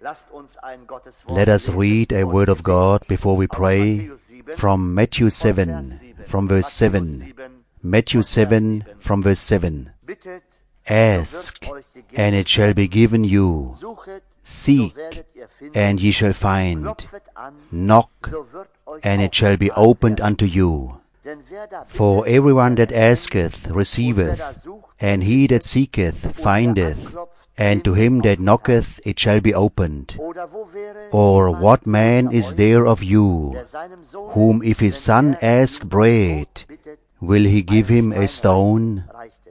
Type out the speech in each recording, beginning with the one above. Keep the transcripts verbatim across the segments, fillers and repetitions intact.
Let us read a word of God before we pray from Matthew seven, from verse seven. Matthew seven, from verse seven. Ask, and it shall be given you. Seek, and ye shall find. Knock, and it shall be opened unto you. For everyone that asketh receiveth, and he that seeketh findeth, and to him that knocketh it shall be opened. Or what man is there of you, whom if his son ask bread, will he give him a stone?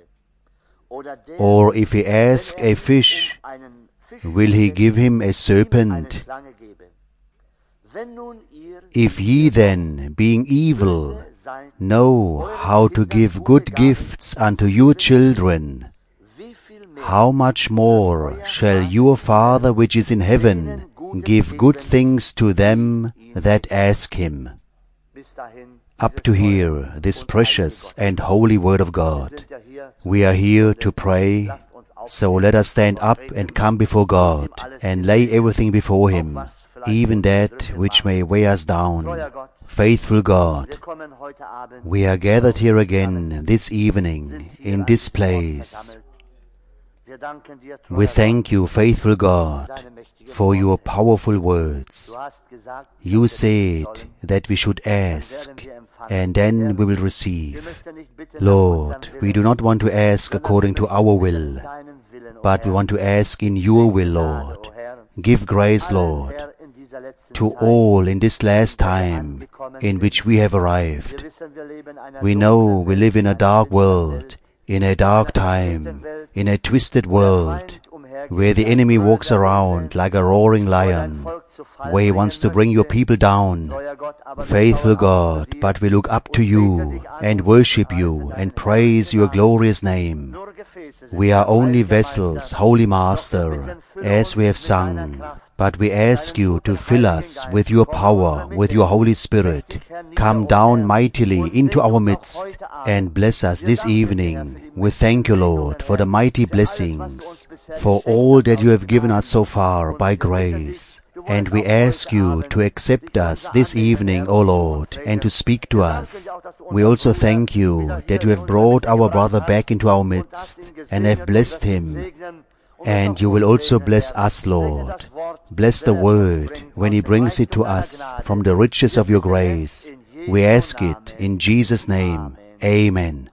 Or if he ask a fish, will he give him a serpent? If ye then, being evil, know how to give good gifts unto your children, how much more shall your Father which is in heaven give good things to them that ask him? Up to here, this precious and holy word of God. We are here to pray, so let us stand up and come before God and lay everything before Him, even that which may weigh us down. Faithful God, we are gathered here again this evening in this place. We thank you, faithful God, for your powerful words. You said that we should ask, and then we will receive. Lord, we do not want to ask according to our will, but we want to ask in your will, Lord. Give grace, Lord, to all in this last time in which we have arrived. We know we live in a dark world, in a dark time, in a twisted world, where the enemy walks around like a roaring lion, where he wants to bring your people down. Faithful God, but we look up to you and worship you and praise your glorious name. We are only vessels, Holy Master, as we have sung. But we ask you to fill us with your power, with your Holy Spirit. Come down mightily into our midst and bless us this evening. We thank you, Lord, for the mighty blessings, for all that you have given us so far by grace. And we ask you to accept us this evening, O Lord, and to speak to us. We also thank you that you have brought our brother back into our midst and have blessed him. And you will also bless us, Lord. Bless the word when he brings it to us from the riches of your grace. We ask it in Jesus' name. Amen.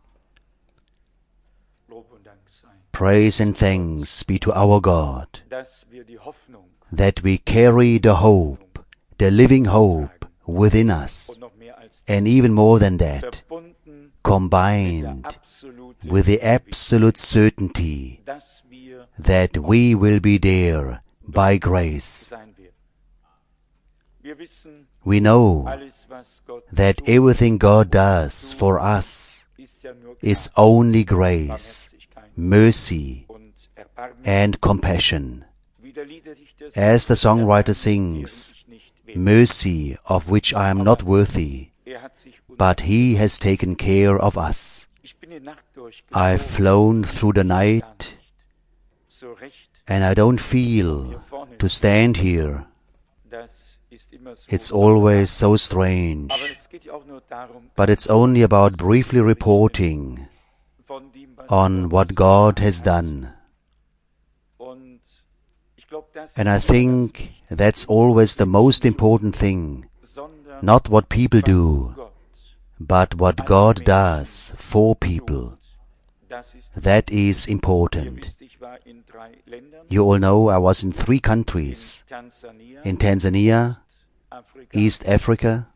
Praise and thanks be to our God, that we carry the hope, the living hope within us, and even more than that, combined with the absolute certainty that we will be there by grace. We know that everything God does for us is only grace, mercy, and compassion. As the songwriter sings, mercy of which I am not worthy, but He has taken care of us. I've flown through the night, and I don't feel to stand here. It's always so strange. But it's only about briefly reporting on what God has done. And I think that's always the most important thing. Not what people do, but what God does for people. That is important. You all know I was in three countries. In Tanzania, East Africa,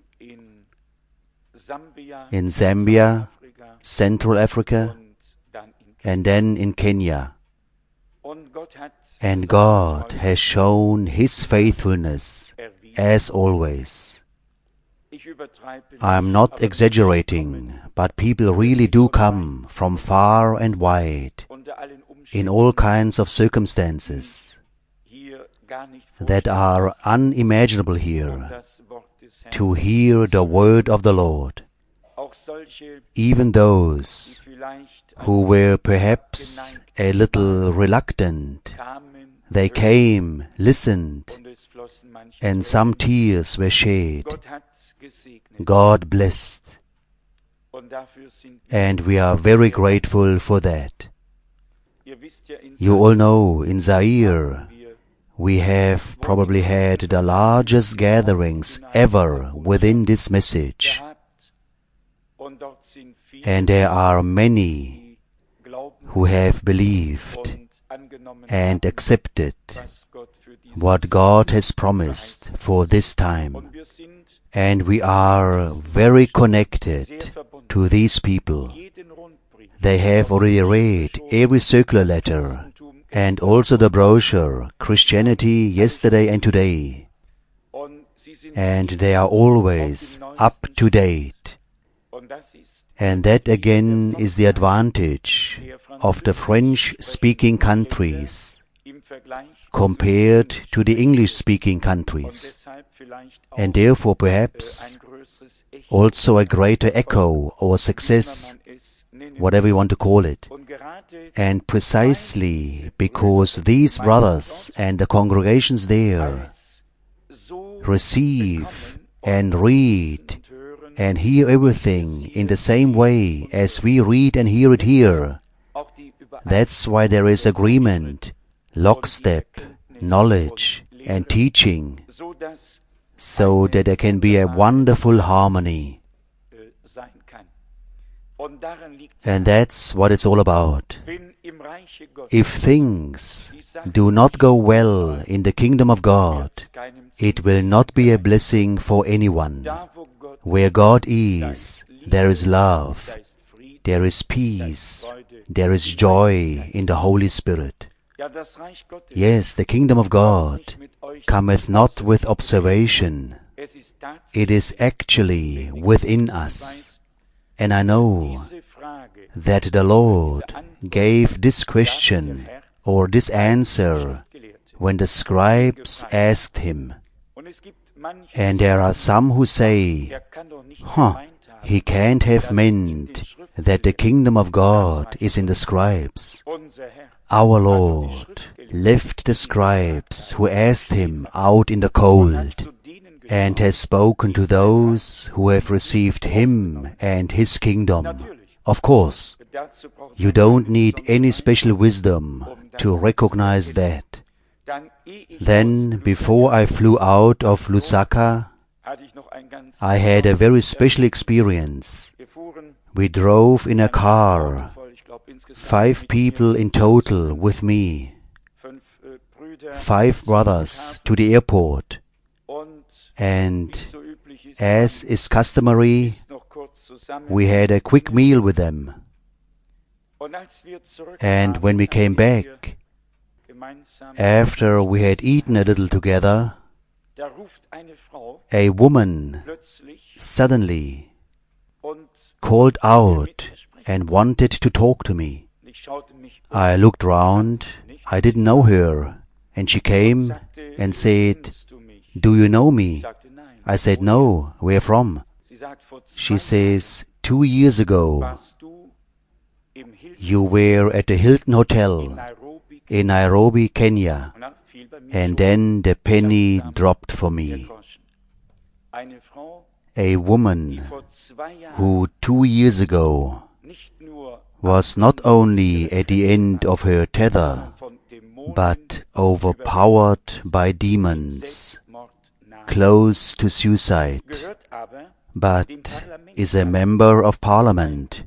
in Zambia, Central Africa, and then in Kenya. And God has shown His faithfulness as always. I am not exaggerating, but people really do come from far and wide, in all kinds of circumstances that are unimaginable here, to hear the word of the Lord. Even those who were perhaps a little reluctant, They came, listened, and some tears were shed. God blessed. And we are very grateful for that. You all know, in Zaire, we have probably had the largest gatherings ever within this message. And there are many who have believed and accepted what God has promised for this time. And we are very connected to these people. They have already read every circular letter and also the brochure, Christianity Yesterday and Today. And they are always up to date. And that again is the advantage of the French-speaking countries compared to the English-speaking countries. And therefore perhaps also a greater echo or success, whatever you want to call it. And precisely because these brothers and the congregations there receive and read and hear everything in the same way as we read and hear it here, that's why there is agreement, lockstep, knowledge and teaching, so that there can be a wonderful harmony. And that's what it's all about. If things do not go well in the kingdom of God, it will not be a blessing for anyone. Where God is, there is love, there is peace, there is joy in the Holy Spirit. Yes, the kingdom of God cometh not with observation. It is actually within us. And I know that the Lord gave this question or this answer when the scribes asked him. And there are some who say, huh, he can't have meant that the kingdom of God is in the scribes. Our Lord left the scribes who asked him out in the cold and has spoken to those who have received him and his kingdom. Of course, you don't need any special wisdom to recognize that. Then, before I flew out of Lusaka, I had a very special experience. We drove in a car, five people in total with me, five brothers to the airport, and as is customary, we had a quick meal with them. And when we came back, after we had eaten a little together, a woman suddenly called out and wanted to talk to me. I looked round, I didn't know her, and she came and said, "Do you know me?" I said, "No, where from?" She says, two years ago, you were at the Hilton Hotel in Nairobi, Kenya, and then the penny dropped for me. A woman who two years ago was not only at the end of her tether, but overpowered by demons, close to suicide, but is a member of parliament,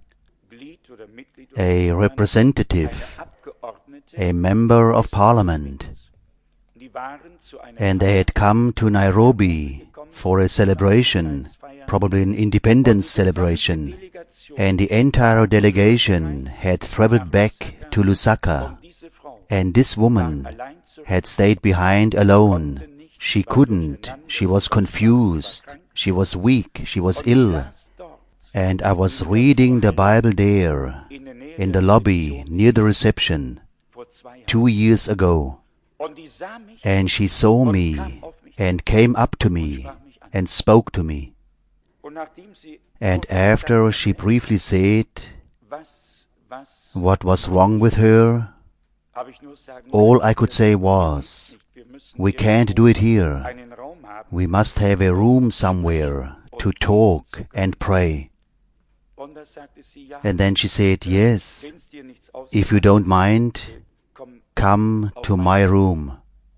a representative, a member of parliament. And they had come to Nairobi for a celebration, probably an independence celebration, and the entire delegation had traveled back to Lusaka, and this woman had stayed behind alone. She couldn't, she was confused, she was weak, she was ill. And I was reading the Bible there, in the lobby near the reception, two years ago. And she saw me and came up to me and spoke to me. And after she briefly said what was wrong with her, All I could say was, we can't do it here. We must have a room somewhere to talk and pray. And then she said, yes, if you don't mind, come to my room.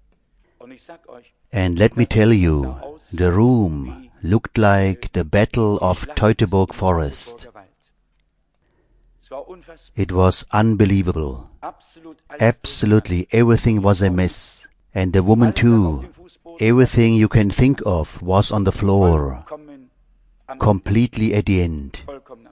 And let me tell you, the room looked like the Battle of Teutoburg Forest. It was unbelievable. Absolutely everything was a mess. And the woman too. Everything you can think of was on the floor. Completely at the end.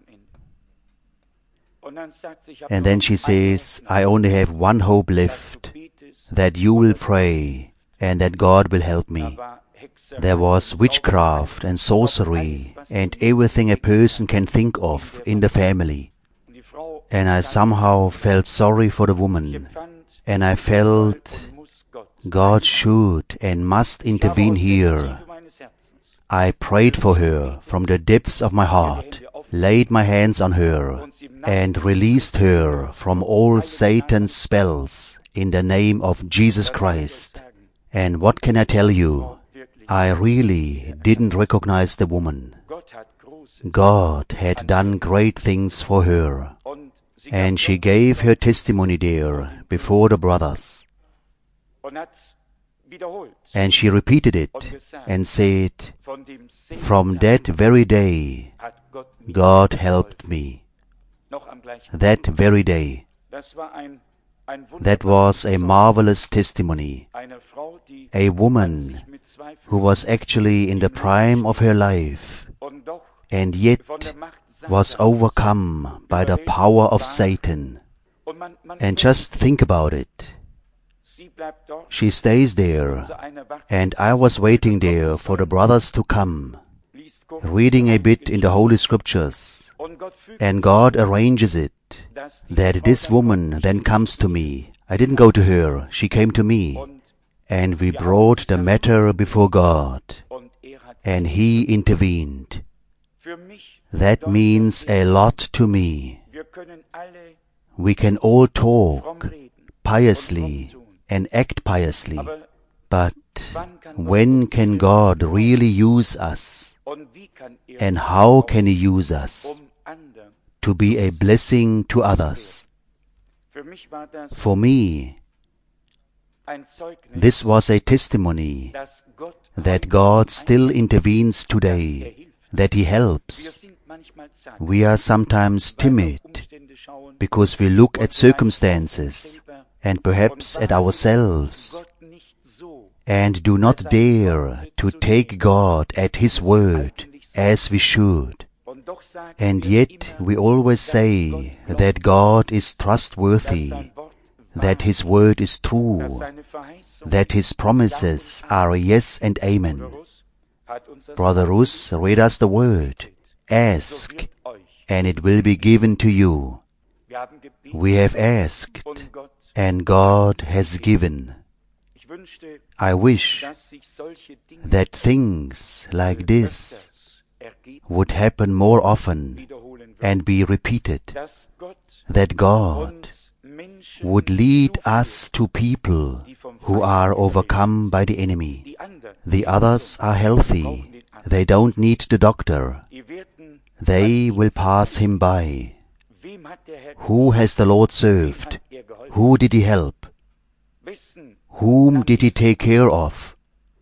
And then she says, I only have one hope left, that you will pray and that God will help me. There was witchcraft and sorcery and everything a person can think of in the family. And I somehow felt sorry for the woman. And I felt God should and must intervene here. I prayed for her from the depths of my heart, laid my hands on her, and released her from all Satan's spells in the name of Jesus Christ. And what can I tell you? I really didn't recognize the woman. God had done great things for her, and she gave her testimony there before the brothers. And she repeated it and said, from that very day, God helped me. That very day. That was a marvelous testimony. A woman who was actually in the prime of her life and yet was overcome by the power of Satan. And just think about it. She stays there, and I was waiting there for the brothers to come, reading a bit in the Holy Scriptures, and God arranges it, that this woman then comes to me. I didn't go to her, she came to me, and we brought the matter before God, and He intervened. That means a lot to me. We can all talk piously and act piously, but when can God really use us? And how can He use us to be a blessing to others? For me, this was a testimony that God still intervenes today, that He helps. We are sometimes timid because we look at circumstances and perhaps at ourselves and do not dare to take God at His word as we should. And yet we always say that God is trustworthy, that His word is true, that His promises are yes and amen. Brother Rus read us the word, ask, and it will be given to you. We have asked, and God has given. I wish that things like this would happen more often and be repeated, that God would lead us to people who are overcome by the enemy. The others are healthy. They don't need the doctor. They will pass him by. Who has the Lord served? Who did He help? Whom did He take care of?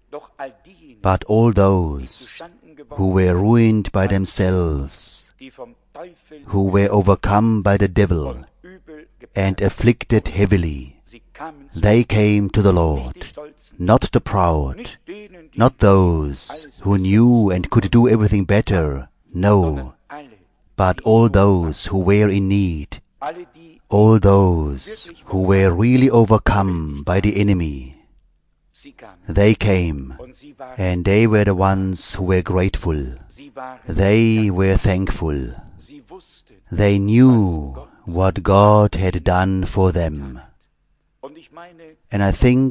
But all those who were ruined by themselves, who were overcome by the devil and afflicted heavily, they came to the Lord. Not the proud, not those who knew and could do everything better, no, but all those who were in need, all those who were really overcome by the enemy. They came, and they were the ones who were grateful. They were thankful. They knew what God had done for them. And I think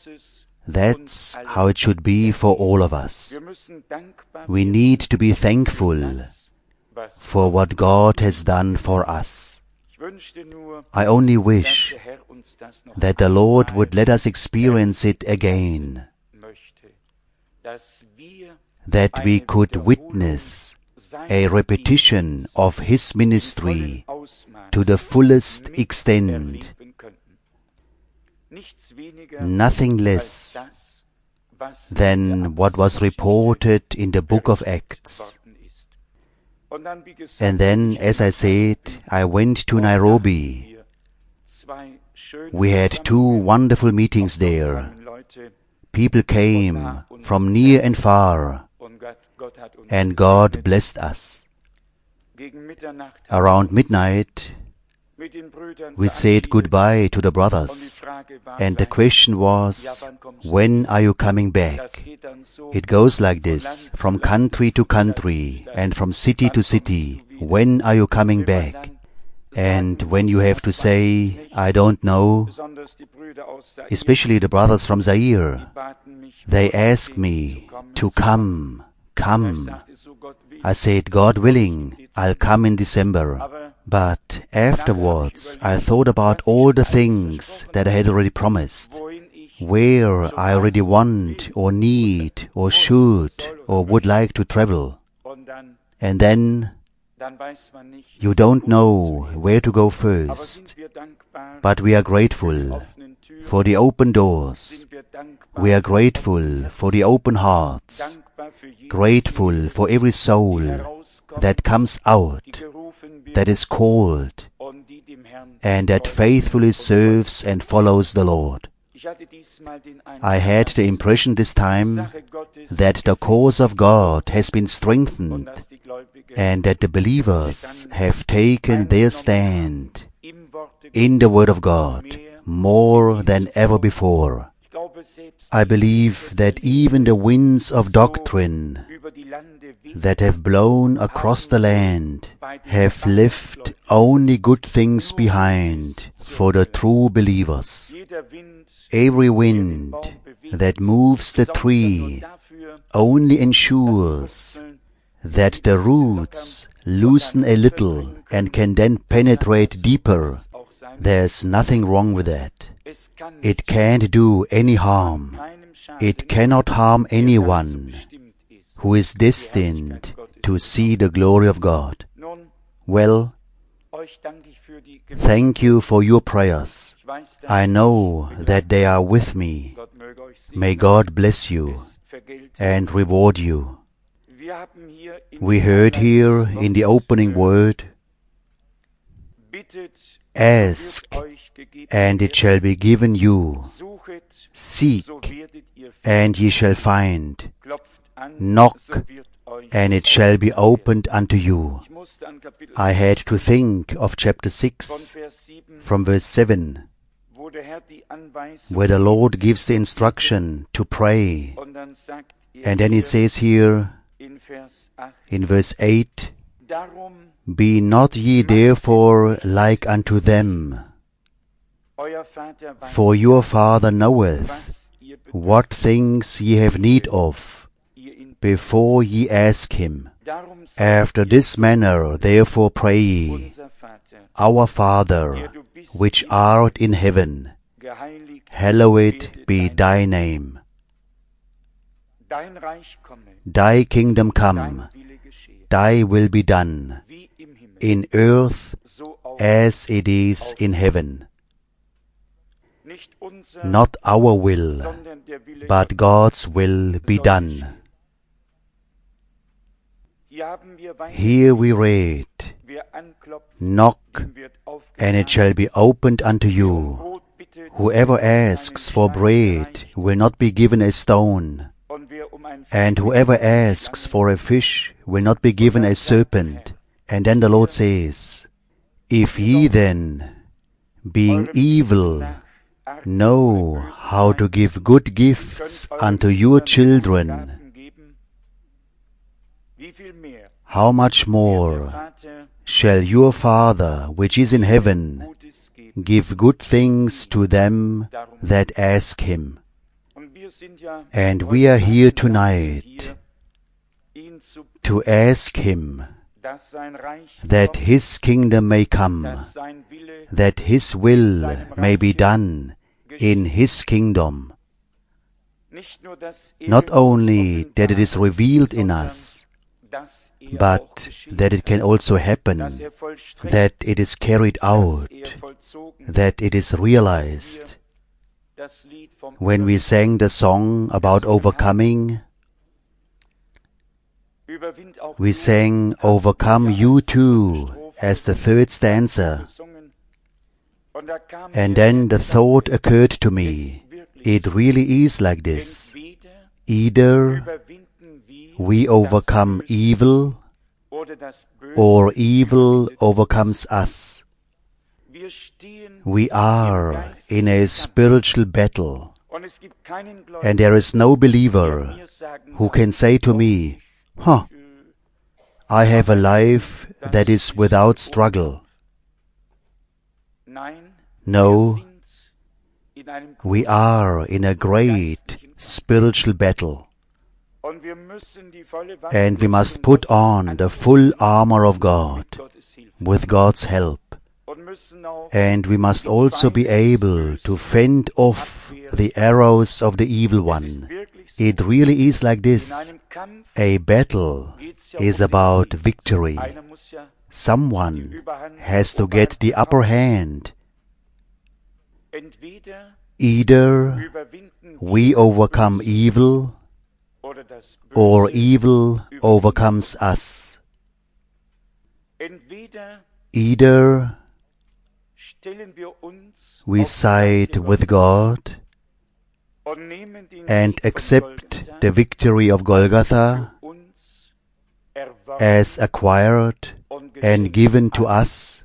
that's how it should be for all of us. We need to be thankful for what God has done for us. I only wish that the Lord would let us experience it again, that we could witness a repetition of His ministry to the fullest extent, nothing less than what was reported in the book of Acts. And then, as I said, I went to Nairobi. We had two wonderful meetings there. People came from near and far, and God blessed us. Around midnight, we said goodbye to the brothers, and the question was, when are you coming back? It goes like this, from country to country, and from city to city. When are you coming back? And when you have to say, I don't know, especially the brothers from Zaire, they asked me to come, come. I said, God willing, I'll come in December. But afterwards, I thought about all the things that I had already promised, where I already want or need or should or would like to travel. And then you don't know where to go first. But we are grateful for the open doors. We are grateful for the open hearts. Grateful for every soul that comes out, that is called, and that faithfully serves and follows the Lord. I had the impression this time that the cause of God has been strengthened and that the believers have taken their stand in the Word of God more than ever before. I believe that even the winds of doctrine that have blown across the land have left only good things behind for the true believers. Every wind that moves the tree only ensures that the roots loosen a little and can then penetrate deeper. There's nothing wrong with that. It can't do any harm. It cannot harm anyone who is destined to see the glory of God. Well, thank you for your prayers. I know that they are with me. May God bless you and reward you. We heard here in the opening word, ask, and it shall be given you. Seek, and ye shall find. Knock, and it shall be opened unto you. I had to think of chapter six, from verse seven, where the Lord gives the instruction to pray. And then He says here, in verse eight, be not ye therefore like unto them, for your Father knoweth what things ye have need of, before ye ask Him. After this manner therefore pray ye, Our Father, which art in heaven, hallowed be thy name. Thy kingdom come, thy will be done, in earth as it is in heaven. Not our will, but God's will be done. Here we read, knock, and it shall be opened unto you. Whoever asks for bread will not be given a stone, and whoever asks for a fish will not be given a serpent. And then the Lord says, if ye then, being evil, know how to give good gifts unto your children, how much more shall your Father which is in heaven give good things to them that ask Him? And we are here tonight to ask Him that His kingdom may come, that His will may be done in His kingdom. Not only that it is revealed in us, but that it can also happen, that it is carried out, that it is realized. When we sang the song about overcoming, we sang, "Overcome you too," as the third stanza. And then the thought occurred to me, it really is like this. Either we overcome evil, or evil overcomes us. We are in a spiritual battle, and there is no believer who can say to me, "Huh, I have a life that is without struggle." No, we are in a great spiritual battle, and we must put on the full armor of God with God's help. And we must also be able to fend off the arrows of the evil one. It really is like this. A battle is about victory. Someone has to get the upper hand. Either we overcome evil, or evil overcomes us. Either we side with God and accept the victory of Golgotha as acquired and given to us,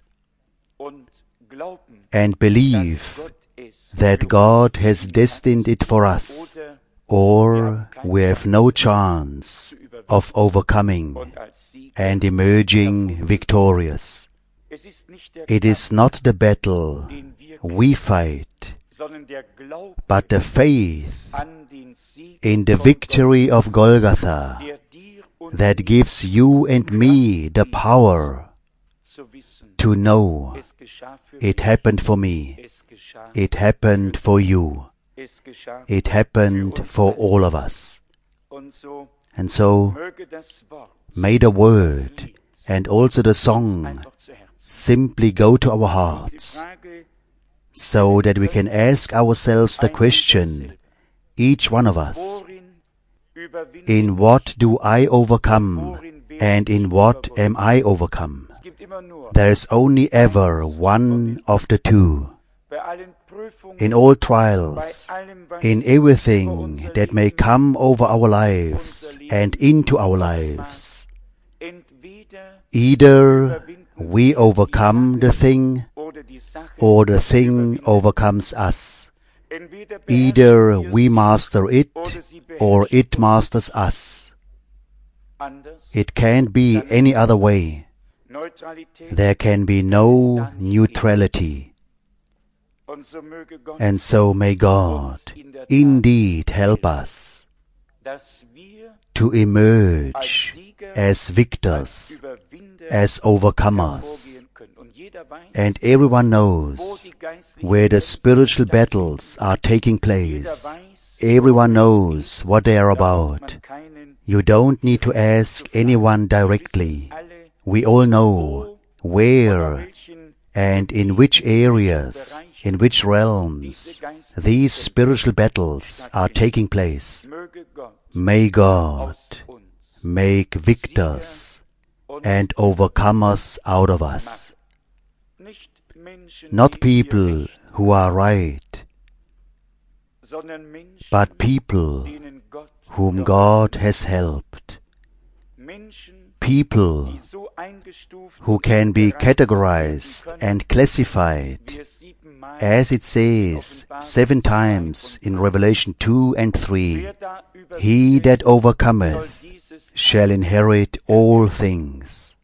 and believe that God has destined it for us, or we have no chance of overcoming and emerging victorious. It is not the battle we fight, but the faith in the victory of Golgotha that gives you and me the power to know it happened for me, it happened for you, it happened for all of us. And so, may the word and also the song simply go to our hearts, so that we can ask ourselves the question, each one of us, in what do I overcome, and in what am I overcome? There is only ever one of the two. In all trials, in everything that may come over our lives and into our lives, either we overcome the thing, or the thing overcomes us. Either we master it, or it masters us. It can't be any other way. There can be no neutrality. And so may God indeed help us to emerge as victors, as overcomers. And everyone knows where the spiritual battles are taking place. Everyone knows what they are about. You don't need to ask anyone directly. We all know where and in which areas, in which realms these spiritual battles are taking place. May God make victors and overcomers out of us. Not people who are right, but people whom God has helped. People who can be categorized and classified, as it says seven times in Revelation two and three, "He that overcometh shall inherit all things."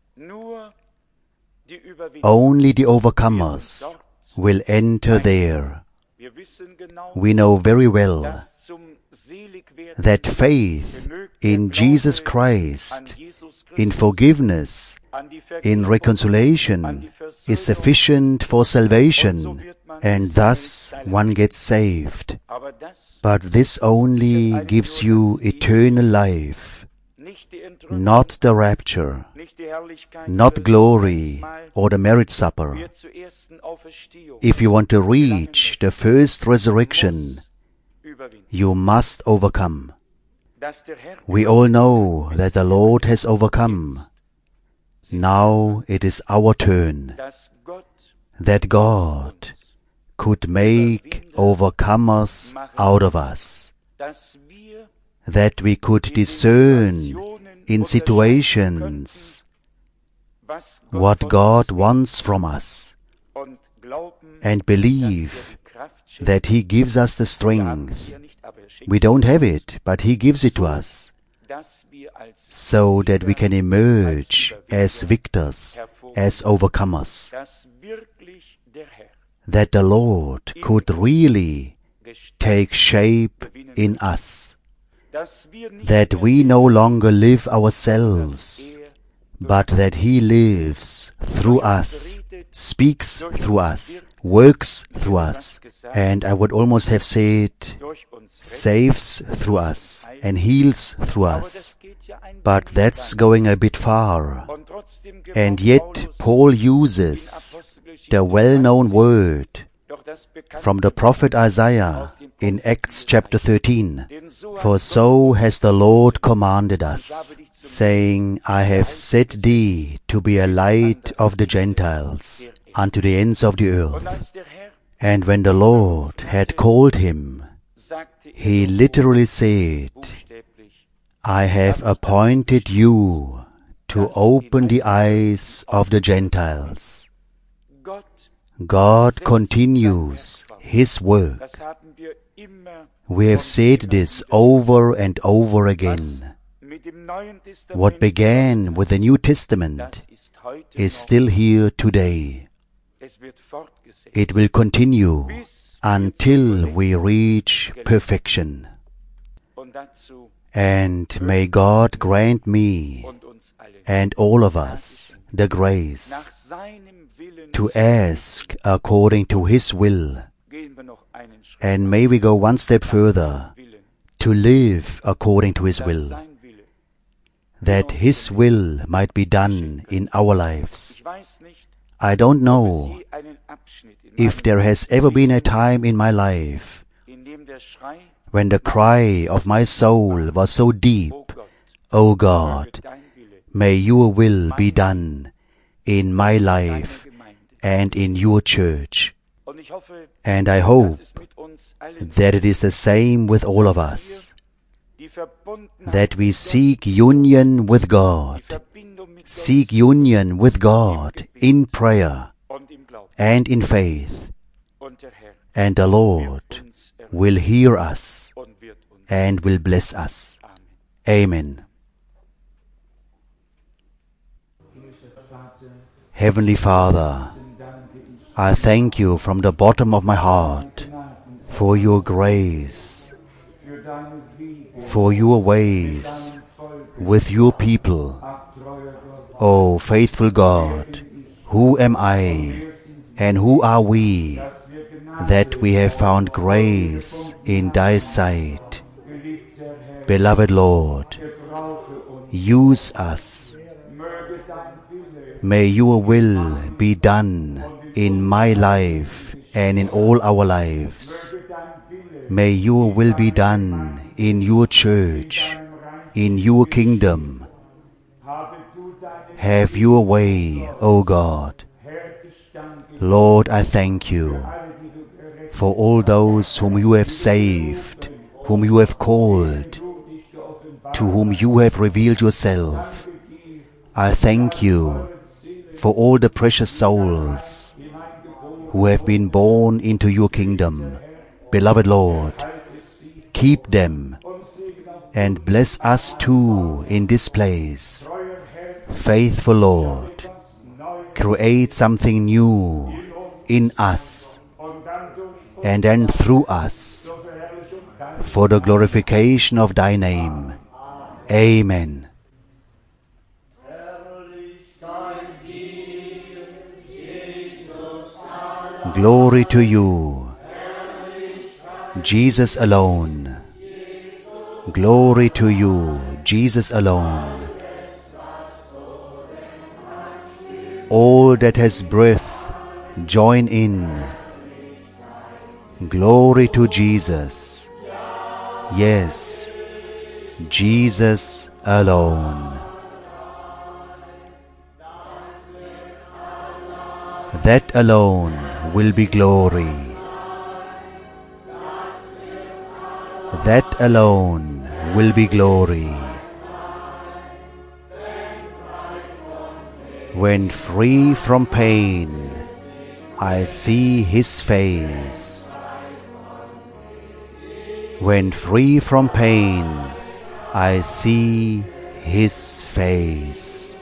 Only the overcomers will enter there. We know very well that faith in Jesus Christ, in forgiveness, in reconciliation, is sufficient for salvation, and thus one gets saved. But this only gives you eternal life, not the rapture, not glory or the marriage supper. If you want to reach the first resurrection, you must overcome. We all know that the Lord has overcome. Now it is our turn, that God could make overcomers out of us, that we could discern in situations what God wants from us, and believe that He gives us the strength. We don't have it, but He gives it to us, so that we can emerge as victors, as overcomers, that the Lord could really take shape in us, that we no longer live ourselves, but that He lives through us, speaks through us, works through us, and I would almost have said, saves through us and heals through us. But that's going a bit far. And yet Paul uses the well-known word from the prophet Isaiah in Acts chapter thirteen. For so has the Lord commanded us, saying, I have set thee to be a light of the Gentiles unto the ends of the earth. And when the Lord had called him, He literally said, I have appointed you to open the eyes of the Gentiles. God continues His work. We have said this over and over again. What began with the New Testament is still here today. It will continue until we reach perfection. And may God grant me and all of us the grace to ask according to His will. And may we go one step further, to live according to His will, that His will might be done in our lives. I don't know if there has ever been a time in my life when the cry of my soul was so deep, O God, may your will be done in my life and in your church. And I hope that it is the same with all of us, that we seek union with God, seek union with God in prayer and in faith, and the Lord will hear us and will bless us. Amen. Heavenly Father, I thank you from the bottom of my heart for your grace, for your ways with your people. O faithful God, who am I and who are we that we have found grace in thy sight? Beloved Lord, use us. May your will be done in my life and in all our lives. May your will be done in your church, in your kingdom. Have your way, O God. Lord, I thank you for all those whom you have saved, whom you have called, to whom you have revealed yourself. I thank you for all the precious souls who have been born into your kingdom. Beloved Lord, keep them and bless us too in this place. Faithful Lord, create something new in us and then through us for the glorification of Thy name. Amen. Glory to you, Jesus alone. Glory to you, Jesus alone. All that has breath, join in. Glory to Jesus. Yes, Jesus alone. That alone will be glory. That alone will be glory. When free from pain, I see His face. When free from pain, I see His face.